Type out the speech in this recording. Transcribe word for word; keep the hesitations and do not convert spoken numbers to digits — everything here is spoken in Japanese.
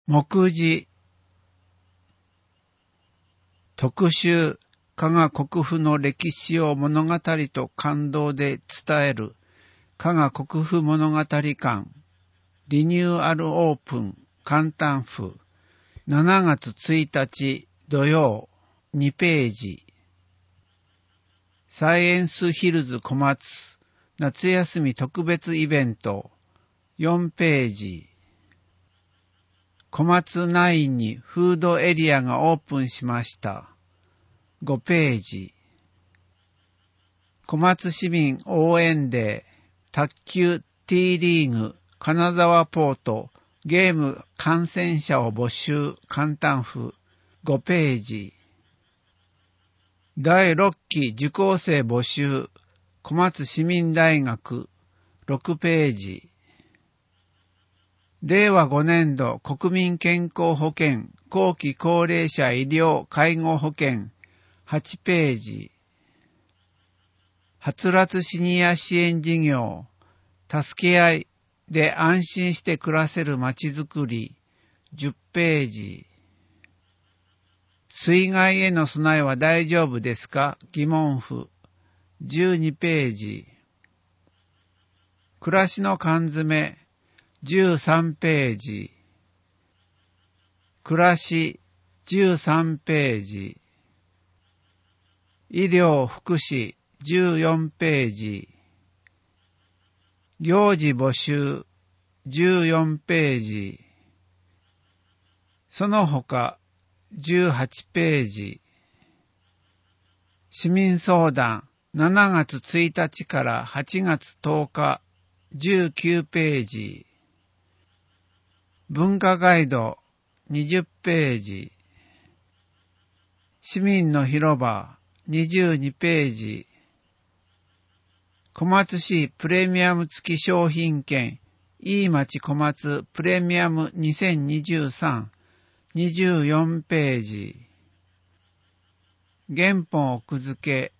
目次特集加賀国府の歴史を物語と感動で伝える加賀国府物語館リニューアルオープン簡単譜しちがつついたち土曜にページサイエンスヒルズ小松夏休み特別イベントよんページ小松内にフードエリアがオープンしましたごページ小松市民応援デー卓球 T リーグ金沢ポートゲーム観戦者を募集簡単譜ごページだいろっき受講生募集小松市民大学ろくページれいわごねんど国民健康保険後期高齢者医療介護保険はちページはつらつシニア支援事業助け合いで安心して暮らせるまちづくりじゅっページ水害への備えは大丈夫ですか疑問符じゅうにページ暮らしの缶詰じゅうさんページ暮らしじゅうさんページ医療福祉じゅうよんページ行事募集じゅうよんページその他じゅうはちページ市民相談しちがつついたちからはちがつとおかじゅうきゅうページ文化ガイドにじゅっページ市民の広場にじゅうにページ小松市プレミアム付き商品券いい町小松プレミアムにせんにじゅうさんにじゅうよんページ原本奥付け